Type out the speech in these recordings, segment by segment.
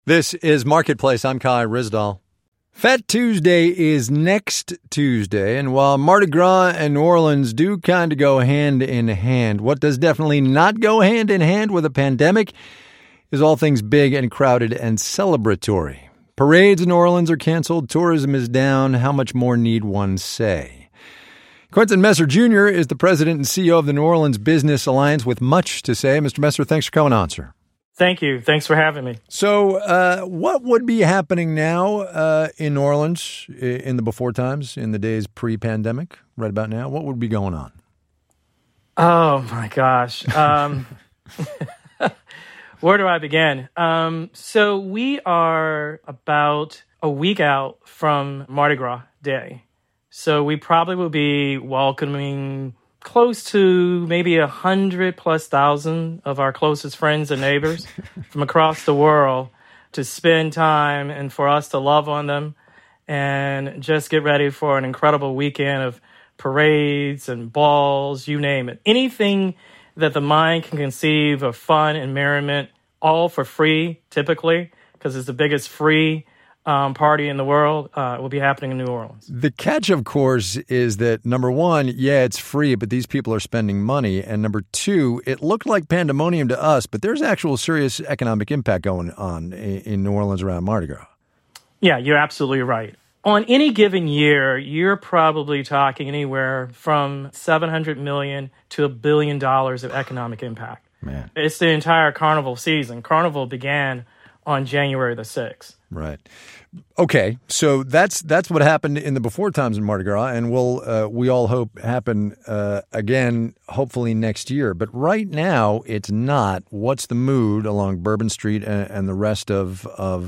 This is Marketplace. I'm Kai Ryssdal. Fat Tuesday is next Tuesday, and while Mardi Gras and New Orleans do kind of go hand in hand, what does definitely not go hand in hand with a pandemic is all things big and crowded and celebratory. Parades in New Orleans are canceled, tourism is down. How much more need one say? Quentin Messer Jr. is the president and CEO of the New Orleans Business Alliance with much to say. Mr. Messer, thanks for coming on, sir. Thank you. Thanks for having me. So what would be happening now in New Orleans in the before times, in the days pre-pandemic, right about now? What would be going on? Oh, my gosh. Where do I begin? So we are about a week out from Mardi Gras Day. So we probably will be welcoming close to maybe 100,000+ of our closest friends and neighbors from across the world to spend time and for us to love on them and just get ready for an incredible weekend of parades and balls, you name it. Anything that the mind can conceive of fun and merriment, all for free, typically, because it's the biggest free party in the world, will be happening in New Orleans. The catch, of course, is that, number one, yeah, it's free, but these people are spending money. And number two, it looked like pandemonium to us, but there's actual serious economic impact going on in New Orleans around Mardi Gras. Yeah, you're absolutely right. On any given year, you're probably talking anywhere from $700 million to $1 billion of economic impact. Man. It's the entire carnival season. Carnival began on January the 6th. Right. Okay, so that's what happened in the before times in Mardi Gras, and we all hope happen again, hopefully next year. But right now, it's not. What's the mood along Bourbon Street and the rest of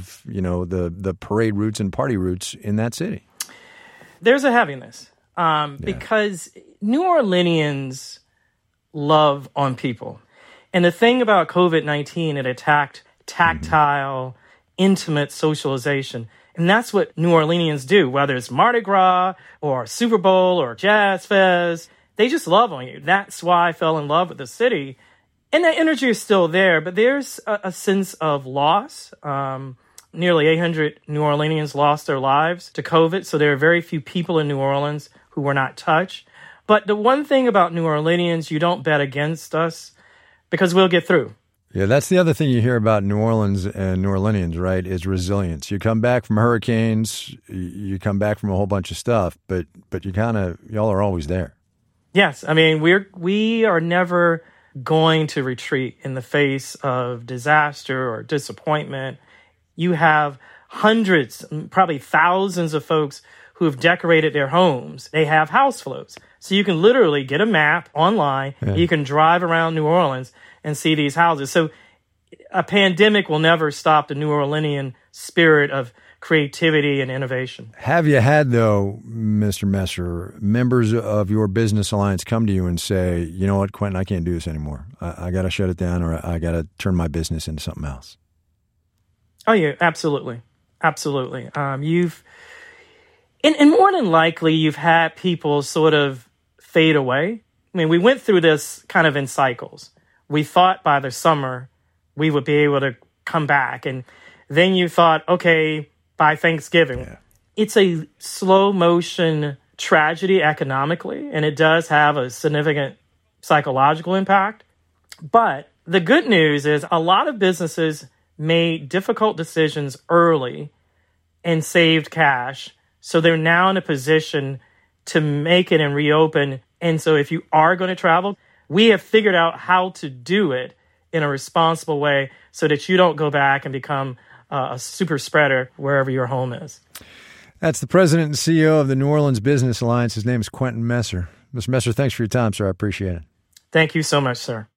the parade routes and party routes in that city? There's a heaviness because New Orleanians love on people. And the thing about COVID-19, it attacked tactile, intimate socialization. And that's what New Orleanians do, whether it's Mardi Gras or Super Bowl or Jazz Fest. They just love on you. That's why I fell in love with the city. And that energy is still there, but there's a sense of loss. Nearly 800 New Orleanians lost their lives to COVID, so there are very few people in New Orleans who were not touched. But the one thing about New Orleanians, you don't bet against us because we'll get through. Yeah, that's the other thing you hear about New Orleans and New Orleanians, right, is resilience. You come back from hurricanes, you come back from a whole bunch of stuff, but y'all are always there. Yes, I mean, we are never going to retreat in the face of disaster or disappointment. You have hundreds, probably thousands of folks who have decorated their homes. They have house floats. So you can literally get a map online. Yeah. You can drive around New Orleans and see these houses. So a pandemic will never stop the New Orleanian spirit of creativity and innovation. Have you had, though, Mr. Messer, members of your business alliance come to you and say, you know what, Quentin, I can't do this anymore. I got to shut it down, or I got to turn my business into something else? Oh, yeah, absolutely. Absolutely. And more than likely, you've had people sort of fade away. I mean, we went through this kind of in cycles. We thought by the summer we would be able to come back. And then you thought, okay, by Thanksgiving. Yeah. It's a slow motion tragedy economically, and it does have a significant psychological impact. But the good news is a lot of businesses made difficult decisions early and saved cash. So they're now in a position to make it and reopen. And so if you are going to travel, we have figured out how to do it in a responsible way so that you don't go back and become a super spreader wherever your home is. That's the president and CEO of the New Orleans Business Alliance. His name is Quentin Messer. Mr. Messer, thanks for your time, sir. I appreciate it. Thank you so much, sir.